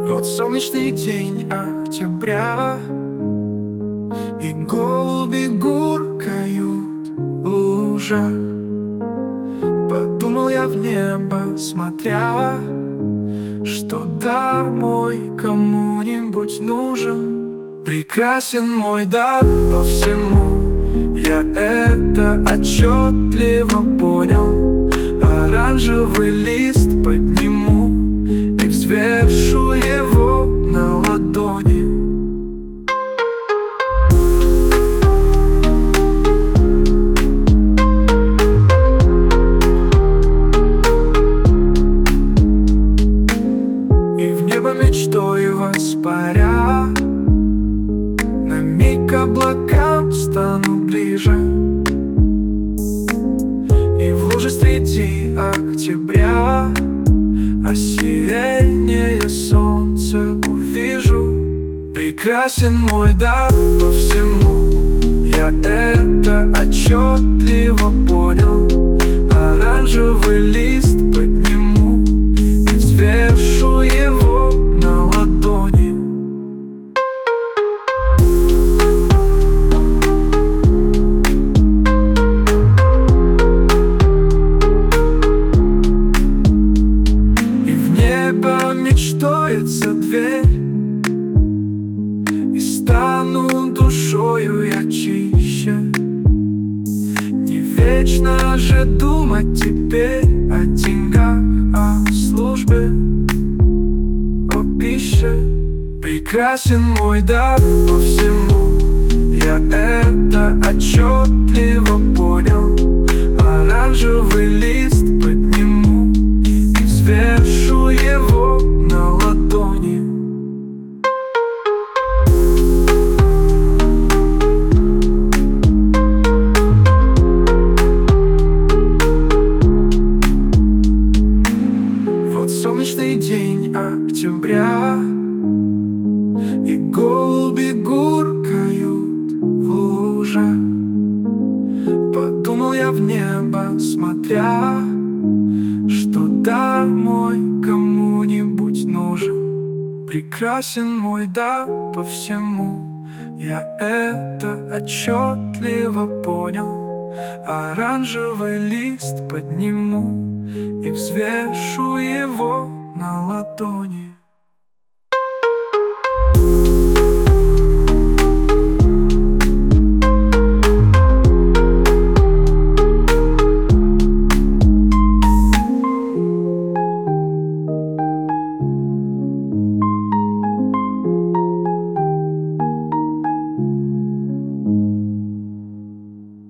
Вот солнечный день октября, и голуби гуркают в лужах. Подумал я в небо, смотря, что дар мой кому-нибудь нужен. Прекрасен мой дар по всему, я это отчетливо понял. Оранжевый лист подниму и взвешу его на ладони. И в небо мечтой воспаря, на миг облакам стану ближе. И в луже среди октября осеннее солнце увижу. Прекрасен мой дар по всему, я это отчетливо понял. Оранжевый лист подниму и взвешу его на ладони. Мечтается дверь, и стану душою я чище. Не вечно же думать теперь о деньгах, о службе, о пище. Прекрасен мой дар по всему, я это отчетливо понял. Оранжевый лист подниму и взвешу его на ладони. Вот солнечный день октября, и голуби гуркают в лужах. Подумал я в небо, смотря, что дар мой кому-нибудь нужен. Прекрасен мой дар по всему, я это отчетливо понял. Оранжевый лист подниму и взвешу его на ладони.